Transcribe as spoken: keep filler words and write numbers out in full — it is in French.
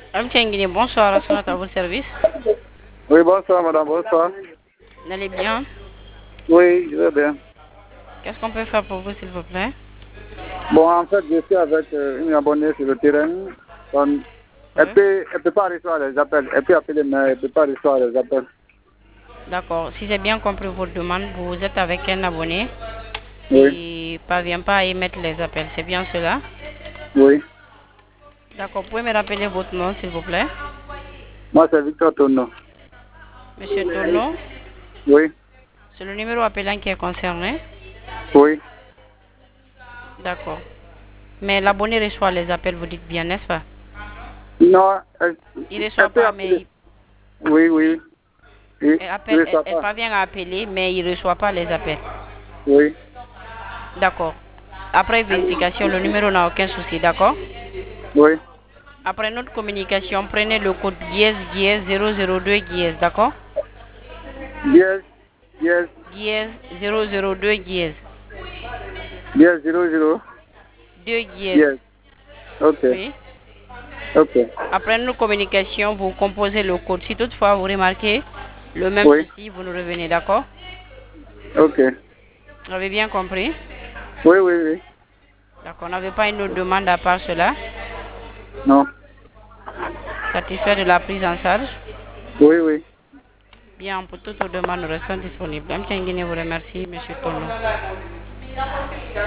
Amtiangini, bonsoir, à à votre service. Oui, bonsoir madame, bonsoir. Vous allez bien? Oui, je vais bien. Qu'est-ce qu'on peut faire pour vous, s'il vous plaît? Bon, en fait, je suis avec euh, une abonnée sur le terrain. On- elle Oui. peut, elle peut pas recevoir les appels. Elle peut appeler, mais elle peut pas recevoir les appels. D'accord. Si j'ai bien compris votre demande, vous êtes avec un abonné Oui, et ne parvient pas à émettre les appels. C'est bien cela? oui. D'accord. Pouvez me rappeler votre nom, s'il vous plaît? Moi, c'est Victor Tono. Monsieur Tono, Oui, c'est le numéro appelant qui est concerné? oui. D'accord. Mais l'abonné reçoit les appels, vous dites bien, n'est-ce pas? Non, elle, Il ne reçoit elle peut pas, appeler. mais Oui, oui. oui. Oui, Elle, je appelle, ne elle, sais elle pas. parvient à appeler, mais il ne reçoit pas les appels. Oui. D'accord. Après vérification, le numéro n'a aucun souci, d'accord? Oui. Après notre communication, prenez le code dièse dièse zéro zéro deux dièse, d'accord? Yes, yes, Dièse zéro zéro deux dièse. yes, zéro, zéro. deux Yes. dièse. Ok, Oui. ok. Après notre communication, vous composez le code. Si toutefois vous remarquez le même Oui, souci, vous nous revenez, d'accord? ok. Vous avez bien compris? Oui, oui, oui. D'accord. On n'avait pas une autre demande à part cela. Non. Satisfait de la prise en charge? Oui, oui. Bien, pour toute autre demande, nous restons disponibles. M. Nguyen vous remercie, M. Tono.